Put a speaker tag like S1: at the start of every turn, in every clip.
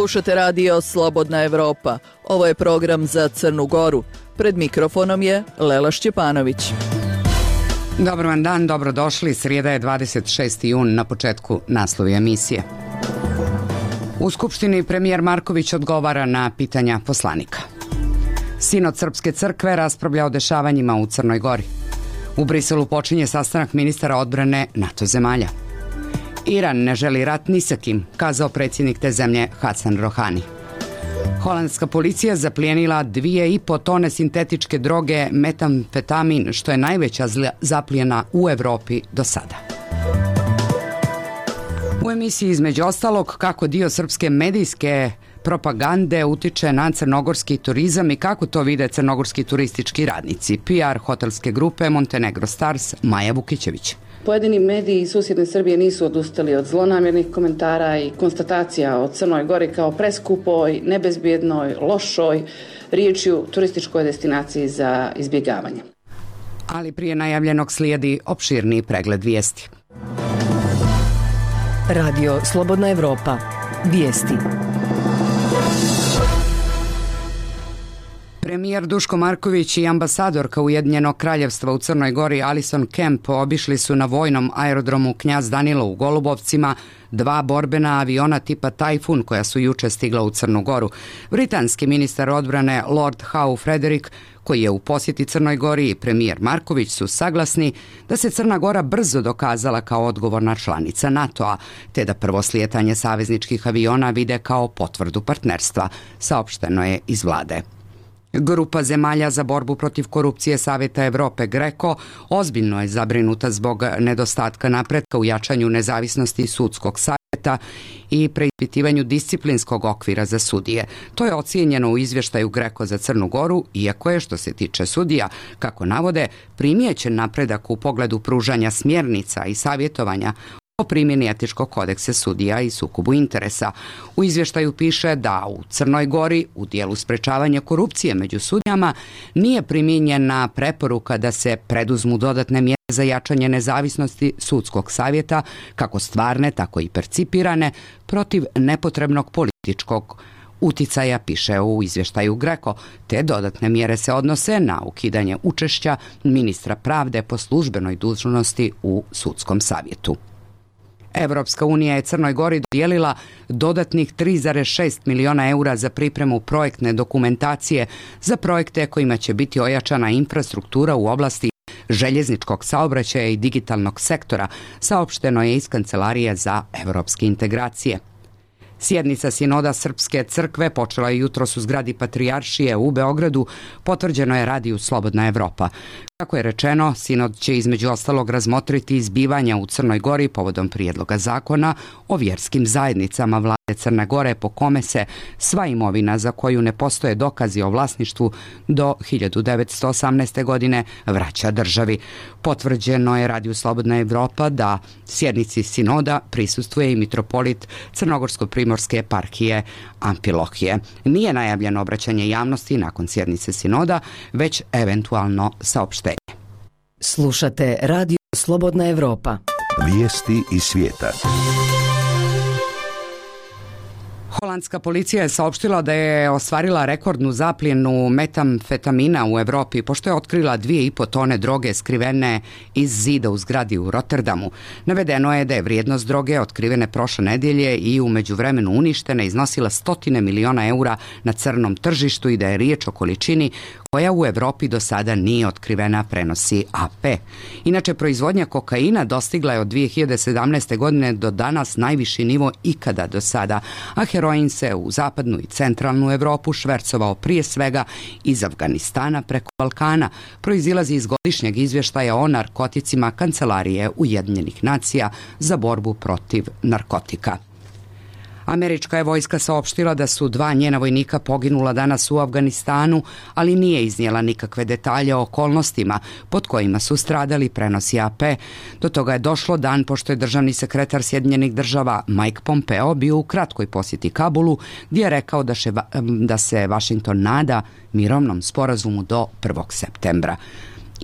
S1: Slušate radio Slobodna Evropa. Ovo je program za Crnu Goru. Pred mikrofonom je Lela Šćepanović.
S2: Dobar vam dan, dobrodošli. Srijeda je 26. jun, na početku naslovi emisije. U Skupštini premijer Marković odgovara na pitanja poslanika. Sinod Srpske crkve raspravlja o dešavanjima u Crnoj Gori. U Briselu počinje sastanak ministara odbrane NATO zemalja. Iran ne želi rat ni sa kim, kazao predsjednik te zemlje Hasan Rohani. Holandska policija zaplijenila 2,5 tone sintetičke droge metamfetamin, što je najveća zaplijena u Evropi do sada. U emisiji između ostalog kako dio srpske medijske propagande utiče na crnogorski turizam i kako to vide crnogorski turistički radnici. PR hotelske grupe Montenegro Stars Maja Vukićević.
S3: Pojedini mediji iz susjedne Srbije nisu odustali od zlonamjernih komentara i konstatacija o Crnoj Gori kao preskupoj, nebezbjednoj, lošoj, riječju turističkoj destinaciji za izbjegavanje.
S2: Ali prije najavljenog slijedi opširniji pregled vijesti.
S4: Radio Slobodna Evropa. Vijesti.
S2: Premijer Duško Marković i ambasadorka Ujedinjenog kraljevstva u Crnoj Gori Alison Kemp obišli su na vojnom aerodromu Knjaz Danilo u Golubovcima 2 borbena aviona tipa Tajfun koja su juče stigla u Crnu Goru. Britanski ministar odbrane Lord Howe Frederick, koji je u posjeti Crnoj Gori, i premijer Marković su saglasni da se Crna Gora brzo dokazala kao odgovorna članica NATO-a, te da prvo slijetanje savezničkih aviona vide kao potvrdu partnerstva, saopšteno je iz vlade. Grupa zemalja za borbu protiv korupcije Savjeta Evrope GRECO ozbiljno je zabrinuta zbog nedostatka napretka u jačanju nezavisnosti sudskog savjeta i preispitivanju disciplinskog okvira za sudije. To je ocijenjeno u izvještaju GRECO za Crnu Goru, iako je, što se tiče sudija, kako navode, primijećen napredak u pogledu pružanja smjernica i savjetovanja o primjeni etičkog kodeksa sudija i sukobu interesa. U izvještaju piše da u Crnoj Gori u dijelu sprečavanja korupcije među sudijama nije primijenjena preporuka da se preduzmu dodatne mjere za jačanje nezavisnosti sudskog savjeta, kako stvarne, tako i percipirane, protiv nepotrebnog političkog uticaja, piše u izvještaju GRECO, te dodatne mjere se odnose na ukidanje učešća ministra pravde po službenoj dužnosti u sudskom savjetu. Evropska unija je Crnoj Gori dodijelila dodatnih 3,6 miliona eura za pripremu projektne dokumentacije za projekte kojima će biti ojačana infrastruktura u oblasti željezničkog saobraćaja i digitalnog sektora, saopšteno je iz Kancelarije za evropske integracije. Sjednica Sinoda Srpske crkve počela je jutros u zgradi Patrijaršije u Beogradu, potvrđeno je radiju Slobodna Evropa. Kako je rečeno, Sinod će između ostalog razmotriti izbivanja u Crnoj Gori povodom prijedloga zakona o vjerskim zajednicama vlade Crne Gore, po kome se sva imovina za koju ne postoje dokazi o vlasništvu do 1918. godine vraća državi. Potvrđeno je radiju Slobodna Evropa da sjednici Sinoda prisustvuje i mitropolit Crnogorsko-primorske eparhije Amfilohije. Nije najavljeno obraćanje javnosti nakon sjednice Sinoda, već eventualno saopštenje.
S4: Slušate radio Slobodna Evropa.
S5: Vijesti iz svijeta.
S2: Holandska policija je saopštila da je ostvarila rekordnu zaplijenu metamfetamina u Evropi, pošto je otkrila 2,5 tone droge skrivene iz zida u zgradi u Rotterdamu. Navedeno je da je vrijednost droge otkrivene prošle nedjelje i u međuvremenu uništena iznosila 100 miliona eura na crnom tržištu i da je riječ o količini koja u Evropi do sada nije otkrivena, prenosi AP. Inače, proizvodnja kokaina dostigla je od 2017. godine do danas najviši nivo ikada do sada, a heroin se u zapadnu i centralnu Evropu švercovao prije svega iz Afganistana preko Balkana, proizilazi iz godišnjeg izvještaja o narkoticima Kancelarije Ujedinjenih nacija za borbu protiv narkotika. Američka je vojska saopštila da su 2 njena vojnika poginula danas u Afganistanu, ali nije iznijela nikakve detalje o okolnostima pod kojima su stradali, prenosi AP. Do toga je došlo dan pošto je državni sekretar Sjedinjenih država Mike Pompeo bio u kratkoj posjeti Kabulu, gdje je rekao da se Washington nada mirovnom sporazumu do 1. septembra.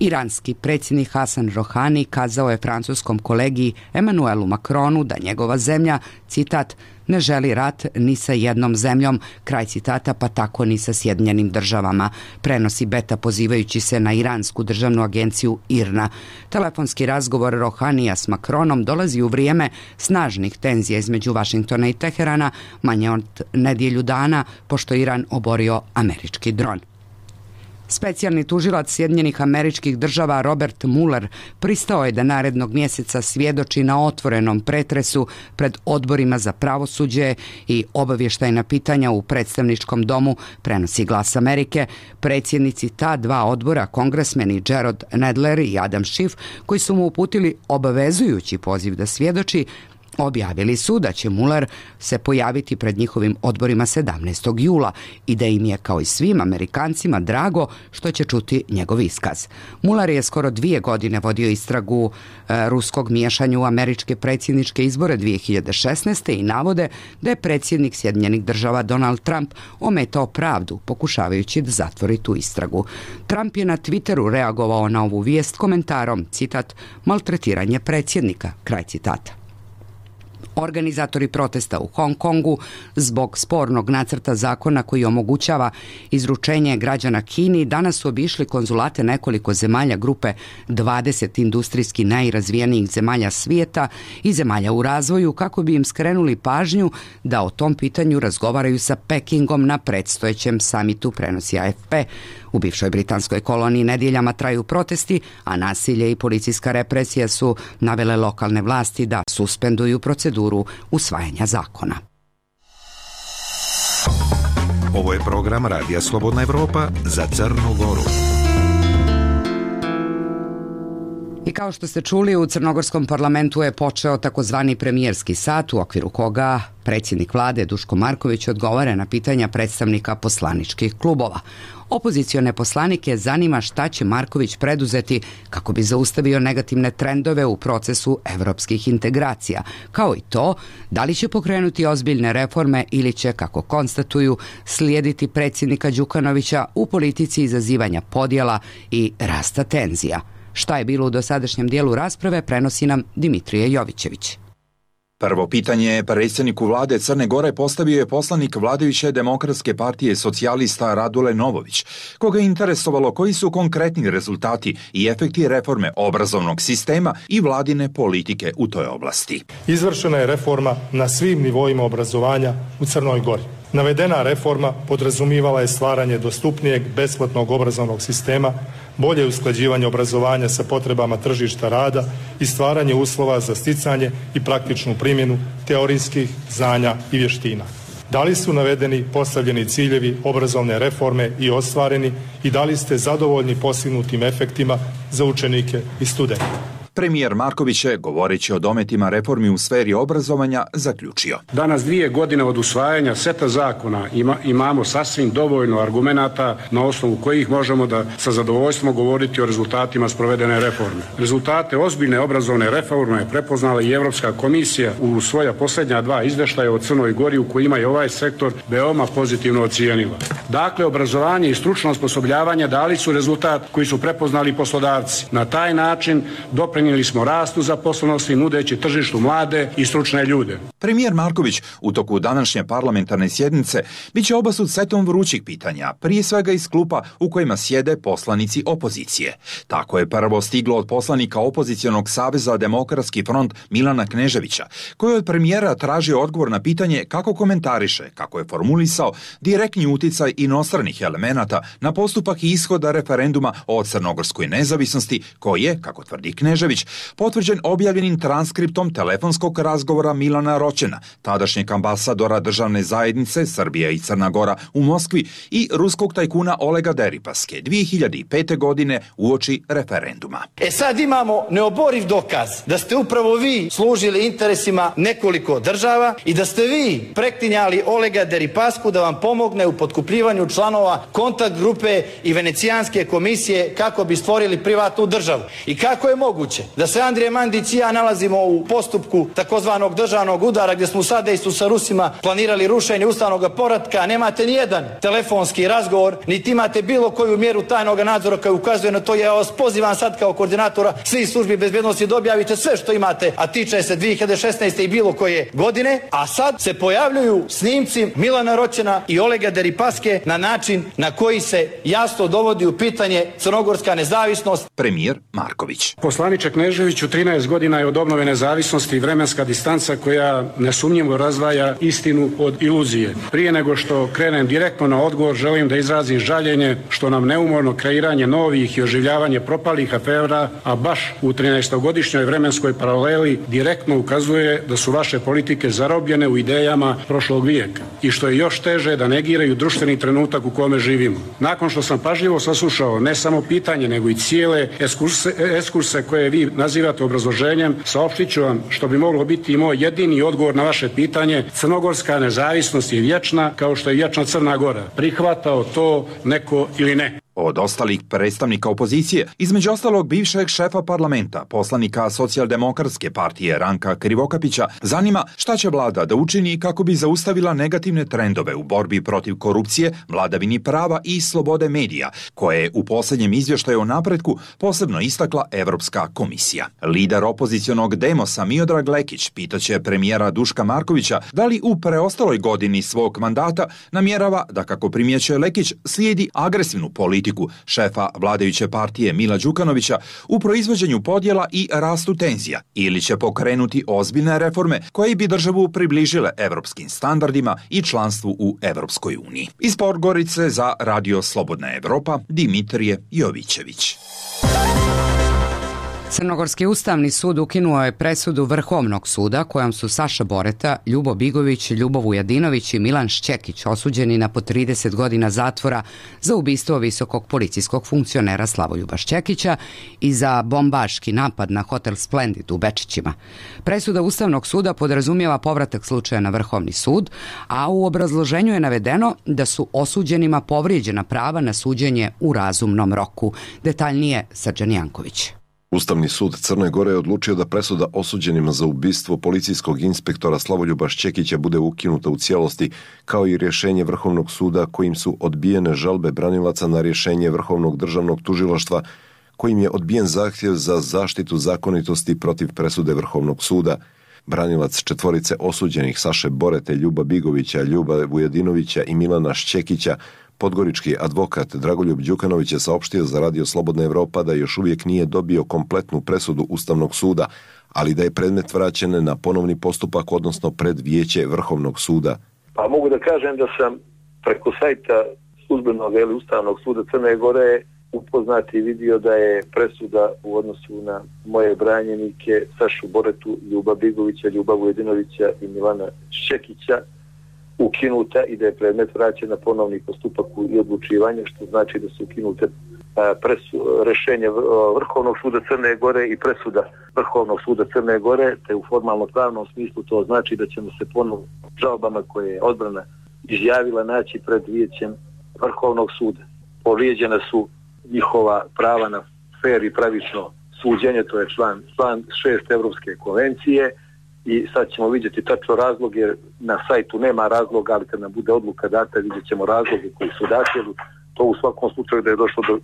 S2: Iranski predsjednik Hasan Rohani kazao je francuskom kolegi Emmanuelu Macronu da njegova zemlja, citat, ne želi rat ni sa jednom zemljom, kraj citata, pa tako ni sa Sjedinjenim državama, prenosi Beta pozivajući se na iransku državnu agenciju IRNA. Telefonski razgovor Rohanija s Macronom dolazi u vrijeme snažnih tenzija između Vašingtona i Teherana, manje od nedjelju dana, pošto Iran oborio američki dron. Specijalni tužilac Sjedinjenih Američkih Država Robert Mueller pristao je da narednog mjeseca svjedoči na otvorenom pretresu pred odborima za pravosuđe i obavještajna pitanja u predstavničkom domu, prenosi Glas Amerike. Predsjednici ta dva odbora, kongresmeni Jerrold Nadler i Adam Schiff, koji su mu uputili obavezujući poziv da svjedoči, objavili su da će Mueller se pojaviti pred njihovim odborima 17. jula i da im je, kao i svim Amerikancima, drago što će čuti njegov iskaz. Mueller je skoro 2 godine vodio istragu ruskog miješanja u američke predsjedničke izbore 2016. i navode da je predsjednik Sjedinjenih Država Donald Trump ometao pravdu pokušavajući da zatvori tu istragu. Trump je na Twitteru reagovao na ovu vijest komentarom, citat, maltretiranje predsjednika, kraj citata. Organizatori protesta u Hong Kongu zbog spornog nacrta zakona koji omogućava izručenje građana Kini danas su obišli konzulate nekoliko zemalja grupe 20 industrijski najrazvijenijih zemalja svijeta i zemalja u razvoju kako bi im skrenuli pažnju da o tom pitanju razgovaraju sa Pekingom na predstojećem samitu, prenosi AFP. U bivšoj britanskoj koloniji nedjeljama traju protesti, a nasilje i policijska represija su navele lokalne vlasti da suspenduju proceduru usvajanja zakona.
S5: Ovo je program Radija Slobodna Evropa za Crnu Goru.
S2: I kao što ste čuli, u crnogorskom parlamentu je počeo takozvani premijerski sat u okviru koga predsjednik vlade Duško Marković odgovara na pitanja predstavnika poslaničkih klubova. Opozicione poslanike zanima šta će Marković preduzeti kako bi zaustavio negativne trendove u procesu evropskih integracija, kao i to da li će pokrenuti ozbiljne reforme ili će, kako konstatuju, slijediti predsjednika Đukanovića u politici izazivanja podjela i rasta tenzija. Šta je bilo u dosadašnjem dijelu rasprave, prenosi nam Dimitrije Jovićević.
S6: Prvo pitanje predsjedniku vlade Crne Gore postavio je poslanik vladajuće Demokratske partije socijalista Radule Novović, koga je interesovalo koji su konkretni rezultati i efekti reforme obrazovnog sistema i vladine politike u toj oblasti.
S7: Izvršena je reforma na svim nivoima obrazovanja u Crnoj Gori. Navedena reforma podrazumivala je stvaranje dostupnijeg besplatnog obrazovnog sistema, bolje usklađivanje obrazovanja sa potrebama tržišta rada i stvaranje uslova za sticanje i praktičnu primjenu teorijskih znanja i vještina. Da li su navedeni postavljeni ciljevi obrazovne reforme i ostvareni i da li ste zadovoljni postignutim efektima za učenike i studente?
S6: Premijer Marković je, govoreći o dometima reformi u sferi obrazovanja, zaključio.
S8: Danas 2 godine od usvajanja seta zakona imamo sasvim dovoljno argumenata na osnovu kojih možemo da sa zadovoljstvom govoriti o rezultatima sprovedene reforme. Rezultate ozbiljne obrazovne reforme je prepoznala i Europska komisija u svoja posljednja 2 izvještaja o Crnoj Gori u kojima je ovaj sektor veoma pozitivno ocijenila. Dakle, obrazovanje i stručno osposobljavanje dali su rezultat koji su prepoznali poslodavci. Na taj način doprinijeli smo rastu zaposlenosti nudeći tržištu mlade i stručne ljude.
S6: Premijer Marković u toku današnje parlamentarne sjednice biće obasut setom vrućih pitanja, prije svega iz klupa u kojima sjede poslanici opozicije. Tako je prvo stiglo od poslanika opozicionog saveza Demokratski front Milana Kneževića, koji je od premijera tražio odgovor na pitanje kako komentariše, kako je formulisao direktni uticaj inostranih elemenata na postupak i ishoda referenduma o crnogorskoj nezavisnosti, koji je, kako tvrdi Knežević, potvrđen objavljenim transkriptom telefonskog razgovora Milana Roćena, tadašnjeg ambasadora državne zajednice Srbija i Crna Gora u Moskvi i ruskog tajkuna Olega Deripaske 2005. godine uoči referenduma.
S9: Sad imamo neoboriv dokaz da ste upravo vi služili interesima nekoliko država i da ste vi preklinjali Olega Deripasku da vam pomogne u potkupljivanju članova kontakt grupe i Venecijanske komisije kako bi stvorili privatnu državu. I kako je moguće moguće da se Andrija Mandić i ja nalazimo u postupku takozvanog državnog udara gdje smo u sadejstvu sa Rusima planirali rušenje ustavnog poretka, nemate ni jedan telefonski razgovor, niti imate bilo koju mjeru tajnog nadzora koja ukazuje na to. Ja vas pozivam sad kao koordinatora svih službi bezbjednosti da objavite sve što imate, a tiče se 2016. i bilo koje godine, a sad se pojavljuju snimci Milana Roćena i Olega Deripaske na način na koji se jasno dovodi u pitanje crnogorska nezavisnost.
S6: Premijer Marković.
S8: Poslaniče Kneževiću, 13 godina je od obnove nezavisnosti i vremenska distanca koja nesumnjivo razdvaja istinu od iluzije. Prije nego što krenem direktno na odgovor, želim da izrazim žaljenje što nam neumorno kreiranje novih i oživljavanje propalih afera, a baš u 13-godišnjoj vremenskoj paraleli direktno ukazuje da su vaše politike zarobljene u idejama prošlog vijeka i što je još teže da negiraju društveni trenutak u kome živimo. Nakon što sam pažljivo saslušao ne samo pitanje nego i cijele ekskurse koje vi nazivate obrazloženjem, saopštit ću vam što bi moglo biti i moj jedini odgovor na vaše pitanje: crnogorska nezavisnost je vječna kao što je vječna Crna Gora. Prihvatao to neko ili ne.
S6: Od ostalih predstavnika opozicije, između ostalog bivšeg šefa parlamenta, poslanika Socijaldemokratske partije Ranka Krivokapića, zanima šta će vlada da učini kako bi zaustavila negativne trendove u borbi protiv korupcije, vladavini prava i slobode medija, koje je u posljednjem izvještaju o napretku posebno istakla Evropska komisija. Lider opozicionog Demosa Miodrag Lekić pitaće premijera Duška Markovića da li u preostaloj godini svog mandata namjerava da, kako primjećuje Lekić, slijedi agresivnu politiku šefa vladajuće partije Mila Đukanovića u proizvođenju podjela i rastu tenzija, ili će pokrenuti ozbiljne reforme koje bi državu približile evropskim standardima i članstvu u Evropskoj uniji. Iz Podgorice za Radio Slobodna Evropa, Dimitrije Jovićević.
S2: Crnogorski ustavni sud ukinuo je presudu Vrhovnog suda kojom su Saša Boreta, Ljubo Bigović, Ljubo Vujadinović i Milan Šćekić osuđeni na po 30 godina zatvora za ubistvo visokog policijskog funkcionera Slavoljuba Šćekića i za bombaški napad na hotel Splendid u Bečićima. Presuda Ustavnog suda podrazumijeva povratak slučaja na Vrhovni sud, a u obrazloženju je navedeno da su osuđenima povrijeđena prava na suđenje u razumnom roku. Detaljnije Srđan Janković.
S10: Ustavni sud Crne Gore je odlučio da presuda osuđenima za ubistvo policijskog inspektora Slavoljuba Šćekića bude ukinuta u cijelosti, kao i rješenje Vrhovnog suda kojim su odbijene žalbe branilaca na rješenje Vrhovnog državnog tužilaštva, kojim je odbijen zahtjev za zaštitu zakonitosti protiv presude Vrhovnog suda. Branilac četvorice osuđenih Saše Borete, Ljuba Bigovića, Ljuba Vujadinovića i Milana Šćekića, podgorički advokat Dragoljub Đukanović je saopštio za Radio Slobodna Evropa da još uvijek nije dobio kompletnu presudu Ustavnog suda, ali da je predmet vraćen na ponovni postupak, odnosno pred vijeće Vrhovnog suda.
S11: Pa mogu da kažem da sam preko sajta službenog Ustavnog suda Crne Gore upoznat i vidio da je presuda u odnosu na moje branjenike Sašu Boretu, Ljuba Bigovića, Ljuba Vujadinovića i Milana Šćekića ukinuta i da je predmet vraćen na ponovni postupak i odlučivanje, što znači da su ukinute rješenje Vrhovnog suda Crne Gore i presuda Vrhovnog suda Crne Gore, te u formalno pravnom smislu to znači da ćemo se ponovno žalbama koje je odbrana izjavila naći pred vijećem Vrhovnog suda. Povrijeđena su njihova prava na fer i pravično suđenje, to je član 6 Evropske konvencije, i sad ćemo vidjeti tačno razlog, jer na sajtu nema razloga, ali kad nam bude odluka data vidjet ćemo razloge koji su dati. To u svakom slučaju da je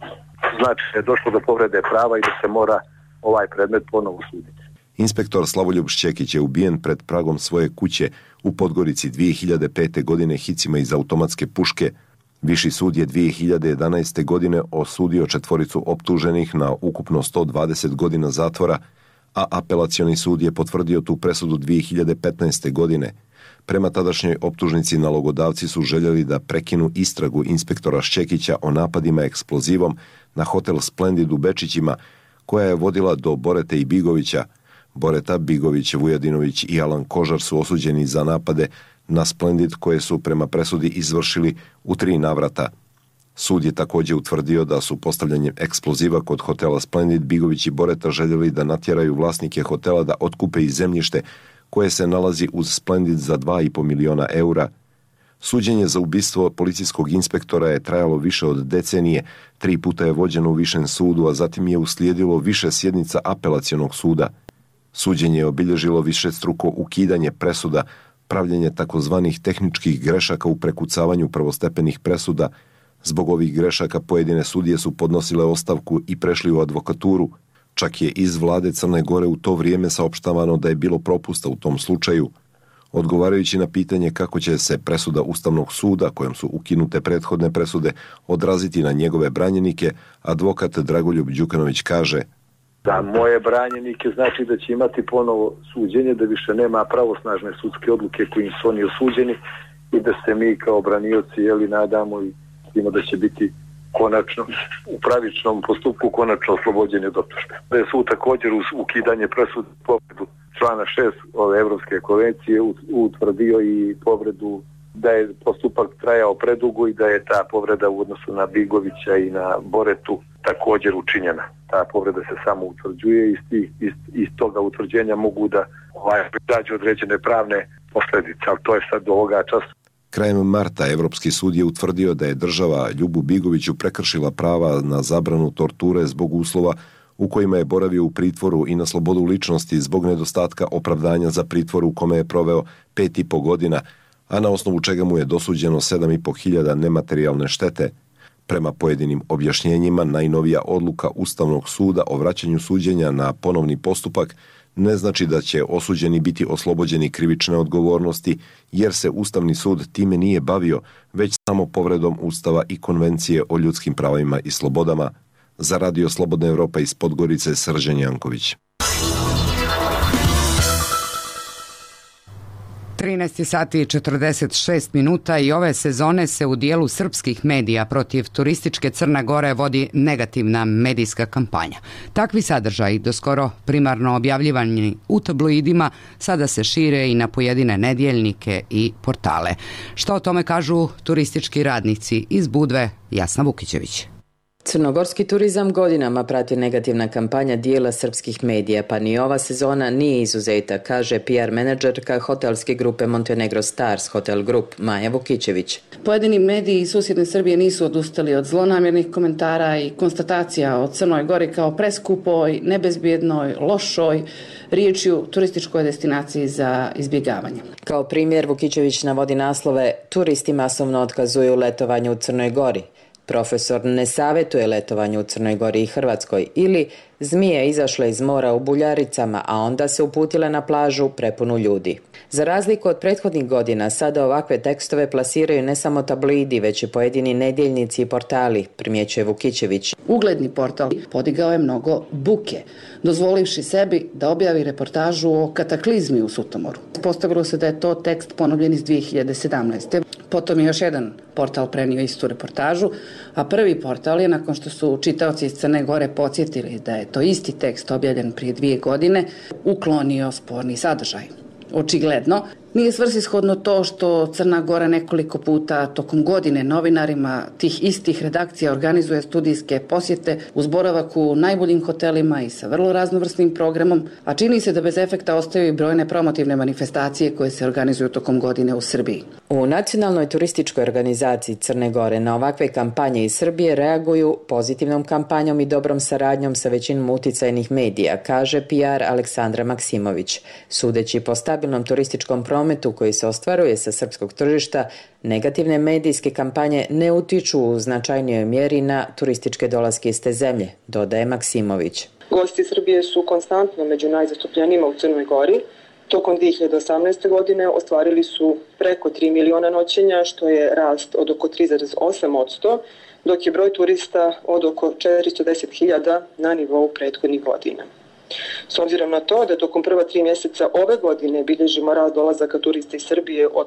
S11: došlo do povrede prava i da se mora ovaj predmet ponovo suditi.
S10: Inspektor Slavoljub Šćekić je ubijen pred pragom svoje kuće u Podgorici 2005. godine hicima iz automatske puške. Viši sud je 2011. godine osudio četvoricu optuženih na ukupno 120 godina zatvora, a apelacioni sud je potvrdio tu presudu 2015. godine. Prema tadašnjoj optužnici nalogodavci su željeli da prekinu istragu inspektora Šćekića o napadima eksplozivom na hotel Splendid u Bečićima, koja je vodila do Borete i Bigovića. Boreta, Bigović, Vujadinović i Alan Kožar su osuđeni za napade na Splendid koje su prema presudi izvršili u 3 navrata. Sud je također utvrdio da su postavljanjem eksploziva kod hotela Splendid Bigović i Boreta željeli da natjeraju vlasnike hotela da otkupe i zemljište koje se nalazi uz Splendid za 2,5 miliona eura. Suđenje za ubistvo policijskog inspektora je trajalo više od decenije, 3 puta je vođeno u višem sudu, a zatim je uslijedilo više sjednica apelacionog suda. Suđenje je obilježilo višestruko ukidanje presuda, pravljenje takozvanih tehničkih grešaka u prekucavanju prvostepenih presuda. Zbog ovih grešaka pojedine sudije su podnosile ostavku i prešli u advokaturu. Čak je iz vlade Crne Gore u to vrijeme saopštavano da je bilo propusta u tom slučaju. Odgovarajući na pitanje kako će se presuda Ustavnog suda, kojom su ukinute prethodne presude, odraziti na njegove branjenike, advokat Dragoljub Đukanović kaže:
S11: Za moje branjenike znači da će imati ponovo suđenje, da više nema pravosnažne sudske odluke kojim su oni osuđeni i da se mi kao branioci nadamo i vidimo da će biti konačno u pravičnom postupku konačno oslobođeni od optužbe. Da je sud također uz ukidanje presude povredu člana 6 ove Evropske konvencije utvrdio i povredu da je postupak trajao predugo i da je ta povreda u odnosu na Bigovića i na Boretu također učinjena. Ta povreda se samo utvrđuje i iz toga utvrđenja mogu da proizađu određene pravne posljedice, ali to je sad do ovoga časa.
S10: Krajem marta Evropski sud je utvrdio da je država Ljubu Bigoviću prekršila prava na zabranu torture zbog uslova u kojima je boravio u pritvoru i na slobodu ličnosti zbog nedostatka opravdanja za pritvor u kome je proveo 5,5 godina, a na osnovu čega mu je dosuđeno 7.500 nematerijalne štete. Prema pojedinim objašnjenjima, najnovija odluka Ustavnog suda o vraćanju suđenja na ponovni postupak ne znači da će osuđeni biti oslobođeni krivične odgovornosti, jer se Ustavni sud time nije bavio, već samo povredom Ustava i Konvencije o ljudskim pravima i slobodama. Za Radio Slobodna Evropa iz Podgorice, Srđan Janković.
S2: 13 sati i 46 minuta i ove sezone se u dijelu srpskih medija protiv turističke Crne Gore vodi negativna medijska kampanja. Takvi sadržaji, doskoro primarno objavljivani u tabloidima, sada se šire i na pojedine nedjeljnike i portale. Što o tome kažu turistički radnici iz Budve? Jasna Vukićević.
S12: Crnogorski turizam godinama prati negativna kampanja dijela srpskih medija, pa ni ova sezona nije izuzetak, kaže PR menadžerka hotelske grupe Montenegro Stars Hotel Group Maja Vukićević.
S3: Pojedini mediji iz susjedne Srbije nisu odustali od zlonamjernih komentara i konstatacija o Crnoj Gori kao preskupoj, nebezbjednoj, lošoj, riječju turističkoj destinaciji za izbjegavanje.
S12: Kao primjer Vukićević navodi naslove: turisti masovno otkazuju letovanje u Crnoj Gori, profesor ne savjetuje letovanje u Crnoj Gori i Hrvatskoj, ili zmije izašle iz mora u Buljaricama, a onda se uputile na plažu prepunu ljudi. Za razliku od prethodnih godina, sada ovakve tekstove plasiraju ne samo tabloidi, već i pojedini nedjeljnici i portali, primjećuje Vukićević.
S3: Ugledni portal podigao je mnogo buke, dozvolivši sebi da objavi reportažu o kataklizmi u Sutomoru. Postavilo se da je to tekst ponovljen iz 2017. Potom je još jedan portal prenio istu reportažu, a prvi portal je, nakon što su čitaoci iz Crne Gore podsjetili da je to isti tekst objavljen prije 2 godine, uklonio sporni sadržaj. Očigledno, nije svrsishodno to što Crna Gora nekoliko puta tokom godine novinarima tih istih redakcija organizuje studijske posjete uz boravak u najboljim hotelima i sa vrlo raznovrsnim programom, a čini se da bez efekta ostaju i brojne promotivne manifestacije koje se organizuju tokom godine u Srbiji.
S12: U Nacionalnoj turističkoj organizaciji Crne Gore na ovakve kampanje iz Srbije reaguju pozitivnom kampanjom i dobrom saradnjom sa većinom uticajnih medija, kaže PR Aleksandra Maksimović. Sudeći po stabilnom turističkom prometu koji se ostvaruje sa srpskog tržišta, negativne medijske kampanje ne utiču u značajnijoj mjeri na turističke dolaske iz te zemlje, dodaje Maksimović.
S13: Gosti Srbije su konstantno među najzastupljenijima u Crnoj Gori. Tokom 2018. godine ostvarili su preko 3 miliona noćenja, što je rast od oko 3,8%, dok je broj turista od oko 410.000 na nivou prethodnih godina. S obzirom na to da tokom prva 3 mjeseca ove godine bilježimo rast dolazaka turista iz Srbije od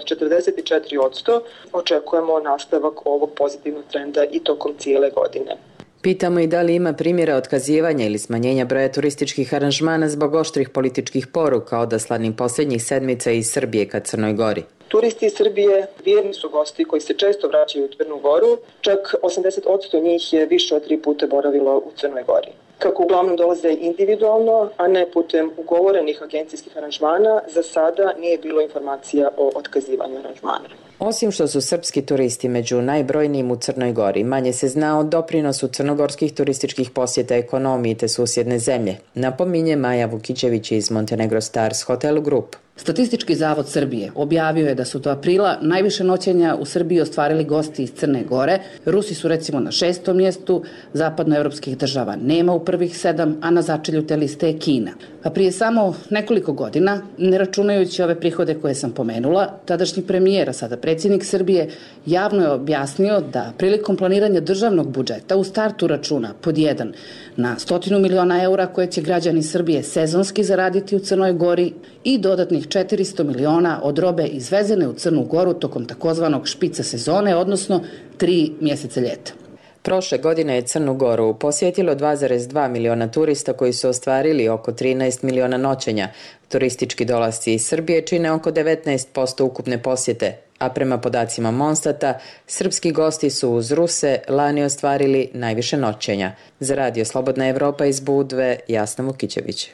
S13: 44%, očekujemo nastavak ovog pozitivnog trenda i tokom cijele godine.
S12: Pitamo i da li ima primjera otkazivanja ili smanjenja broja turističkih aranžmana zbog oštrih političkih poruka odaslanih posljednjih sedmica iz Srbije ka Crnoj Gori.
S13: Turisti iz Srbije vjerni su gosti koji se često vraćaju u Crnu Goru, čak 80% njih je više od 3 puta boravilo u Crnoj Gori. kako uglavnom dolaze individualno, a ne putem ugovorenih agencijskih aranžmana, za sada nije bilo informacija o otkazivanju aranžmana.
S12: Osim što su srpski turisti među najbrojnijim u Crnoj Gori, manje se zna o doprinosu crnogorskih turističkih posjeta ekonomiji te susjedne zemlje, napominje Maja Vukićević iz Montenegro Stars Hotel Group.
S3: Statistički zavod Srbije objavio je da su do aprila najviše noćenja u Srbiji ostvarili gosti iz Crne Gore. Rusi su recimo na 6. mjestu, zapadnoevropskih država nema u prvih 7, a na začelju te liste je Kina. A prije samo nekoliko godina, ne računajući ove prihode koje sam pomenula, tadašnji premijer, a sada predsjednik Srbije, javno je objasnio da prilikom planiranja državnog budžeta u startu računa pod 1 na 100 miliona eura koje će građani Srbije sezonski zaraditi u Crnoj Gori i dodatnih 400 miliona od robe izvezene u Crnu Goru tokom takozvanog špica sezone, odnosno 3 mjeseca ljeta.
S12: Prošle godine je Crnu Goru posjetilo 2,2 miliona turista koji su ostvarili oko 13 miliona noćenja. Turistički dolasci iz Srbije čine oko 19% ukupne posjete, a prema podacima Monstata, srpski gosti su uz Ruse lani ostvarili najviše noćenja. Za Radio Slobodna Evropa iz Budve, Jasna Vukićević.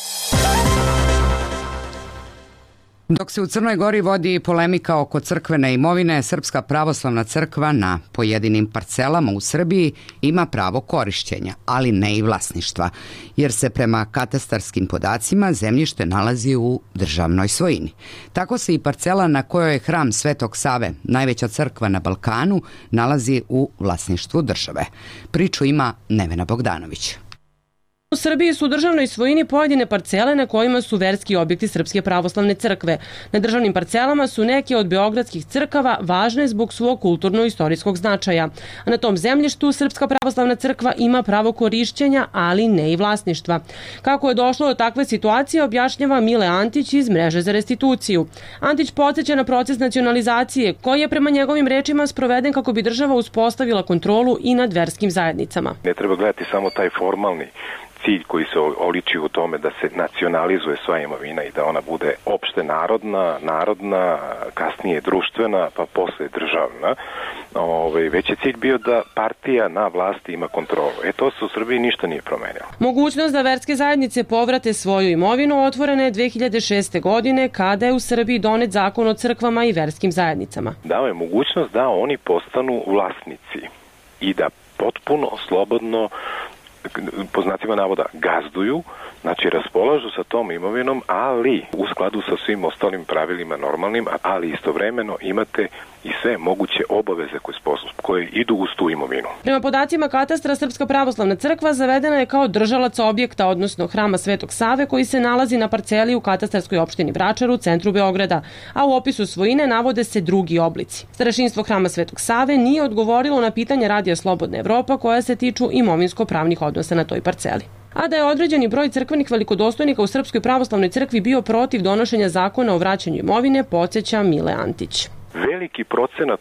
S2: Dok se u Crnoj Gori vodi polemika oko crkvene imovine, Srpska pravoslavna crkva na pojedinim parcelama u Srbiji ima pravo korišćenja, ali ne i vlasništva, jer se prema katastarskim podacima zemljište nalazi u državnoj svojini. Tako se i parcela na kojoj je hram Svetog Save, najveća crkva na Balkanu, nalazi u vlasništvu države. Priču ima Nevena Bogdanović.
S14: U Srbiji su u državnoj svojini pojedine parcele na kojima su verski objekti Srpske pravoslavne crkve. Na državnim parcelama su neke od beogradskih crkava važne zbog svog kulturno-istorijskog značaja. A na tom zemljištu Srpska pravoslavna crkva ima pravo korišćenja, ali ne i vlasništva. Kako je došlo do takve situacije, objašnjava Mile Antić iz Mreže za restituciju. Antić podsjeća na proces nacionalizacije, koji je prema njegovim rečima sproveden kako bi država uspostavila kontrolu i nad verskim zajednicama.
S15: Ne treba gledati samo taj formalni cilj koji se oliči u tome da se nacionalizuje sva imovina i da ona bude opšte narodna, kasnije društvena, pa posle državna. Već je cilj bio da partija na vlasti ima kontrolu. To se u Srbiji ništa nije promenilo.
S14: Mogućnost da verske zajednice povrate svoju imovinu otvorena je 2006. godine kada je u Srbiji donet zakon o crkvama i verskim zajednicama.
S15: Dao je mogućnost da oni postanu vlasnici i da potpuno slobodno, po znacima navoda, gazduju, znači raspolažu sa tom imovinom, ali u skladu sa svim ostalim pravilima normalnim, ali istovremeno imate i sve moguće obaveze koje idu uz tu imovinu.
S14: Prema podacima katastra, Srpska pravoslavna crkva zavedena je kao držalac objekta, odnosno hrama Svetog Save, koji se nalazi na parceli u katastarskoj opštini Vračar u centru Beograda, a u opisu svojine navode se drugi oblici. Starešinstvo hrama Svetog Save nije odgovorilo na pitanja Radija Slobodna Evropa koja se tiču imovinsko-pravnih odnosa na toj parceli. A da je određeni broj crkvenih velikodostojnika u Srpskoj pravoslavnoj crkvi bio protiv donošenja zakona o vraćanju imovine, podsjeća Mile Antić.
S15: Veliki procenat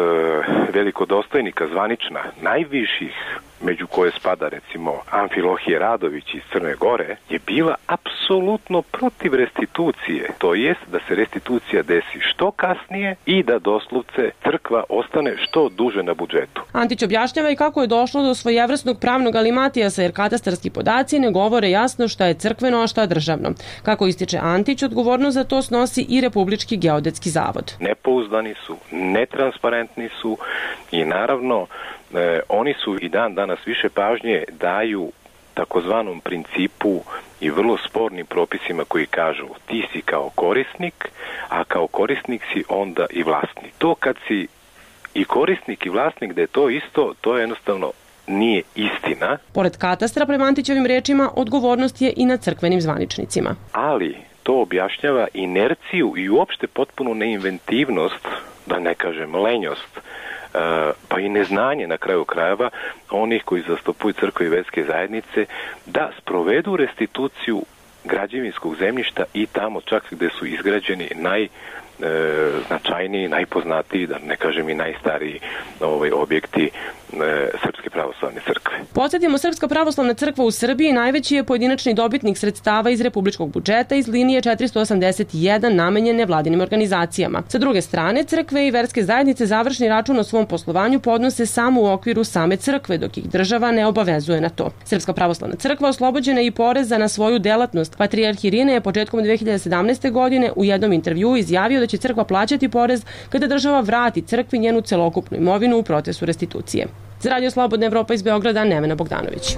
S15: velikodostojnika zvanična, najviših, među koje spada recimo Amfilohije Radović iz Crne Gore, je bila apsolutno protiv restitucije. To jest da se restitucija desi što kasnije i da doslovce crkva ostane što duže na budžetu.
S14: Antić objašnjava i kako je došlo do svojevrsnog pravnog alimatijasa, jer katastarski podaci ne govore jasno šta je crkveno, a šta državno. Kako ističe Antić, odgovornost za to snosi i Republički geodetski zavod.
S15: Nepouzdani su, netransparentni su i naravno oni su i dan danas više pažnje daju takozvanom principu i vrlo spornim propisima koji kažu ti si kao korisnik, a kao korisnik si onda i vlasnik. To kad si i korisnik i vlasnik da je to isto, to jednostavno nije istina.
S14: Pored katastra, prema Antićevim rečima, odgovornost je i na crkvenim zvaničnicima.
S15: Ali to objašnjava inerciju i uopšte potpunu neinventivnost, da ne kažem lenjost, pa i neznanje na kraju krajeva onih koji zastupuju crkve i verske zajednice da sprovedu restituciju građevinskog zemljišta i tamo čak gde su izgrađeni najznačajniji, najpoznatiji, da ne kažem i najstariji objekti Srpske pravoslavne crkve.
S14: Podsjetimo, Srpska pravoslavna crkva u Srbiji najveći je pojedinačni dobitnik sredstava iz republičkog budžeta iz linije 481 namenjene vladinim organizacijama. Sa druge strane, crkve i verske zajednice završni račun o svom poslovanju podnose samo u okviru same crkve, dok ih država ne obavezuje na to. Srpska pravoslavna crkva oslobođena je i poreza na svoju delatnost. Patrijarh Irine je početkom 2017. godine u jednom intervjuu izjavio da će crkva plaćati porez kada država vrati crkvi njenu celokupnu imovinu u procesu restitucije. Za Radio Slobodna Evropa iz Beograda, Nevena Bogdanović.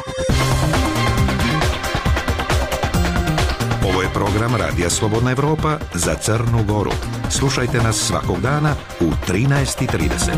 S5: Ovo je program Radija Slobodna Evropa za Crnu Goru. Slušajte nas svakog dana u 13:30.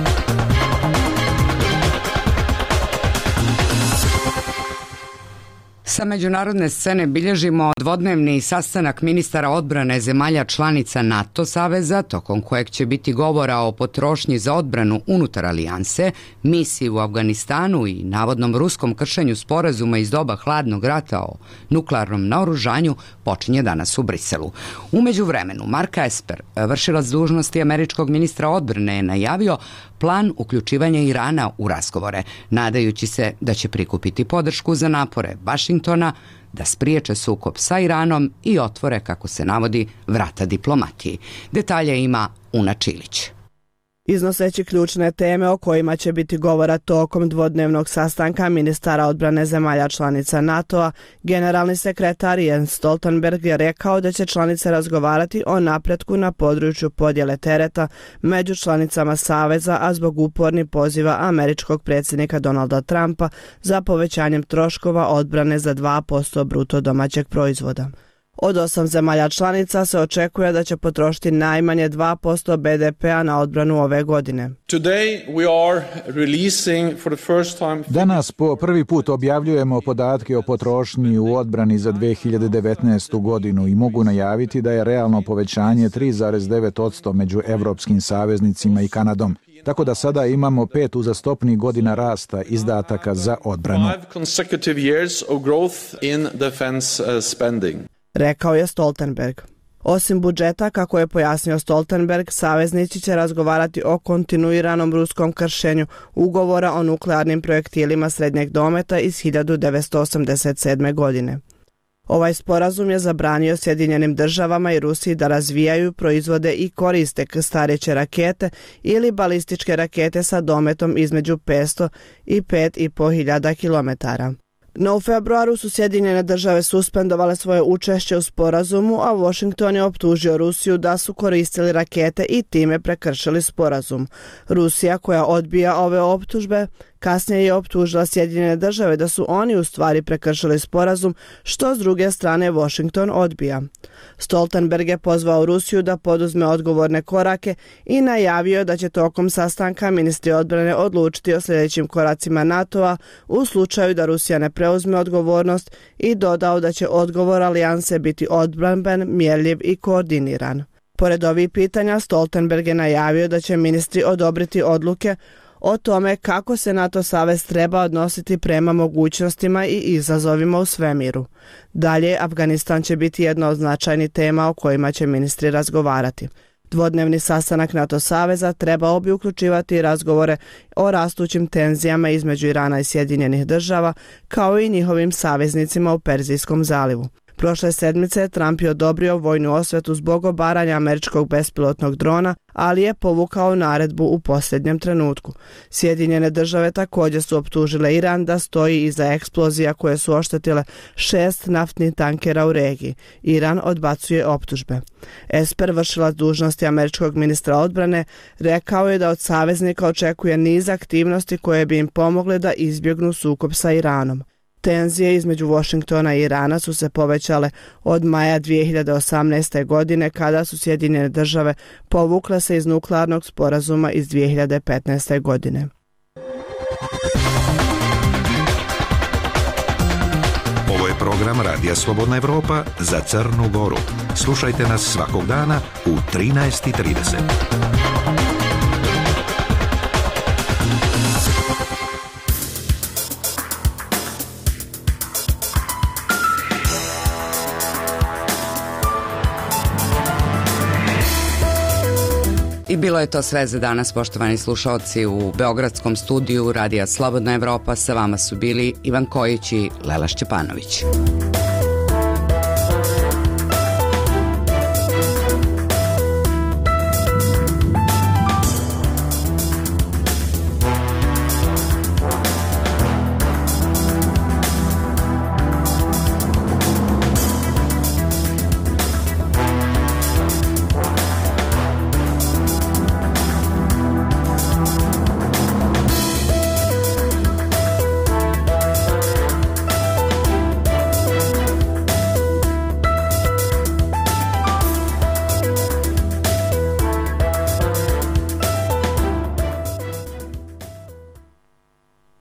S2: Sa međunarodne scene bilježimo dvodnevni sastanak ministara odbrane zemalja članica NATO saveza, tokom kojeg će biti govora o potrošnji za odbranu unutar alijanse, misiji u Afganistanu i navodnom ruskom kršenju sporazuma iz doba hladnog rata o nuklearnom naoružanju, počinje danas u Briselu. U međuvremenu, Mark Esper, vršilac dužnosti američkog ministra odbrane, je najavio plan uključivanja Irana u razgovore, nadajući se da će prikupiti podršku za napore Vašingtona da spriječe sukob sa Iranom i otvore, kako se navodi, vrata diplomatiji. Detalje ima Una Čilić.
S16: Iznoseći ključne teme o kojima će biti govora tokom dvodnevnog sastanka ministara odbrane zemalja članica NATO-a, generalni sekretar Jens Stoltenberg je rekao da će članice razgovarati o napretku na području podjele tereta među članicama saveza, a zbog upornih poziva američkog predsjednika Donalda Trumpa za povećanjem troškova odbrane za 2% bruto domaćeg proizvoda. Od 8 zemalja članica se očekuje da će potrošiti najmanje 2% BDP-a na odbranu ove godine.
S17: Danas po prvi put objavljujemo podatke o potrošnji u odbrani za 2019. godinu i mogu najaviti da je realno povećanje 3,9% među evropskim saveznicima i Kanadom. Tako da sada imamo 5 uzastopnih godina rasta izdataka za odbranu.
S16: Rekao je Stoltenberg. Osim budžeta, kako je pojasnio Stoltenberg, saveznici će razgovarati o kontinuiranom ruskom kršenju ugovora o nuklearnim projektilima srednjeg dometa iz 1987. godine. Ovaj sporazum je zabranio Sjedinjenim državama i Rusiji da razvijaju, proizvode i koriste krstareće rakete ili balističke rakete sa dometom između 500 i 5.500 kilometara. No u februaru su Sjedinjene države suspendovale svoje učešće u sporazumu, a Washington je optužio Rusiju da su koristili rakete i time prekršili sporazum. Rusija, koja odbija ove optužbe, kasnije je optužila Sjedinjene države da su oni u stvari prekršili sporazum, što s druge strane Washington odbija. Stoltenberg je pozvao Rusiju da poduzme odgovorne korake i najavio da će tokom sastanka ministri odbrane odlučiti o sljedećim koracima NATO-a u slučaju da Rusija ne preuzme odgovornost i dodao da će odgovor alijanse biti odbramben, mjerljiv i koordiniran. Pored ovih pitanja, Stoltenberg je najavio da će ministri odobriti odluke o tome kako se NATO savez treba odnositi prema mogućnostima i izazovima u svemiru. Dalje, Afganistan će biti jedna od značajnih tema o kojima će ministri razgovarati. Dvodnevni sastanak NATO saveza trebao bi uključivati razgovore o rastućim tenzijama između Irana i Sjedinjenih država, kao i njihovim saveznicima u Perzijskom zalivu. Prošle sedmice Trump je odobrio vojnu osvetu zbog obaranja američkog bespilotnog drona, ali je povukao naredbu u posljednjem trenutku. Sjedinjene države također su optužile Iran da stoji iza eksplozija koje su oštetile 6 naftnih tankera u regiji. Iran odbacuje optužbe. Esper, vršilac dužnosti američkog ministra odbrane, rekao je da od saveznika očekuje niz aktivnosti koje bi im pomogle da izbjegnu sukob sa Iranom. Tenzije između Washingtona i Irana su se povećale od maja 2018. godine, kada su Sjedinjene države povukle se iz nuklearnog sporazuma iz 2015. godine.
S5: Ovo je program Radija Slobodna Evropa za Crnu Goru. Slušajte nas svakog dana u 13:30.
S2: I Bilo je to sve za danas, poštovani slušalci. U beogradskom studiju Radija Slobodna Evropa sa vama su bili Ivan Kojić i Lela Šćepanović.